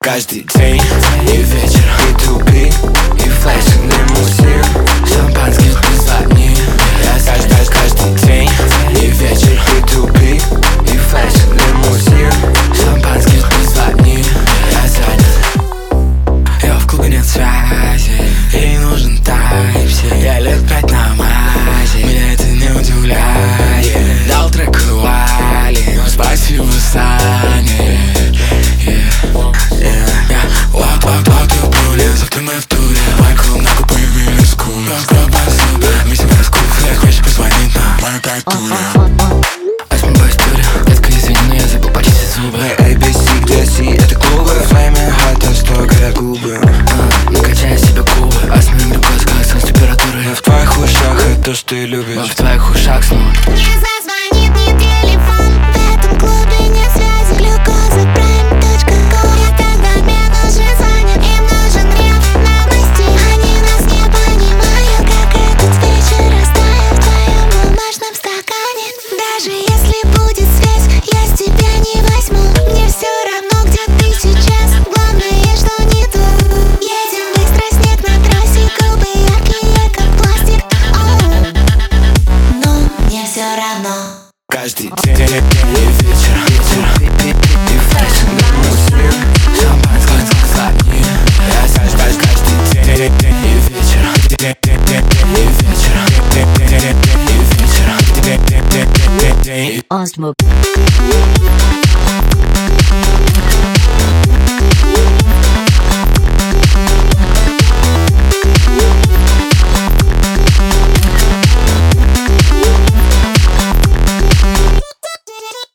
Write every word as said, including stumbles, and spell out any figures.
Каждый день и вечер, и тупик, и флешинг лимузин, шампанский без звони. Я каждый, каждый день и вечер, и тупик, и флешинг лимузин, шампанский без звони. Я занят. Я в клубе, нет связи, ей нужен тайп-си. Я лет пять на мазе, меня это не удивляет. Дал трек Вали, но спасибо Сане. Ты моя в туре, Майкл, много появились кулы. Миссия Москву, флэк, хочешь позвонить нам? Моя тайтуля. Возьми по истории, детка, извини, но я забыл почистить зубы. Эй, би си, где си, это клубы. Флейминг хат, то, что горят губы. Накачай себе кубы, останови глюкоз, как сон с температурой. Я в твоих ушах, это то, что ты любишь. В твоих ушах снова. Не зазвонит ни телефон, в этом клубе нет связи. Глюкоза, прайм точка ком. Я когда мне нужен занят, им нужен рев новостей. Они нас не понимают, как этот вечер растаял в твоем бумажном стакане. Даже если будет связь, я с тебя не возьму. Мне все равно, где ты сейчас, главное, что не тут. Едем быстро, снег на трассе, губы яркие, как пластик. Оу. Но мне все равно. Каждый день и вечер, вечер, и фэшн лимузин, шампанское без звони. Я каждый, каждый день и вечер, и вечер, и вечер, и вечер, и вечер. Osmo.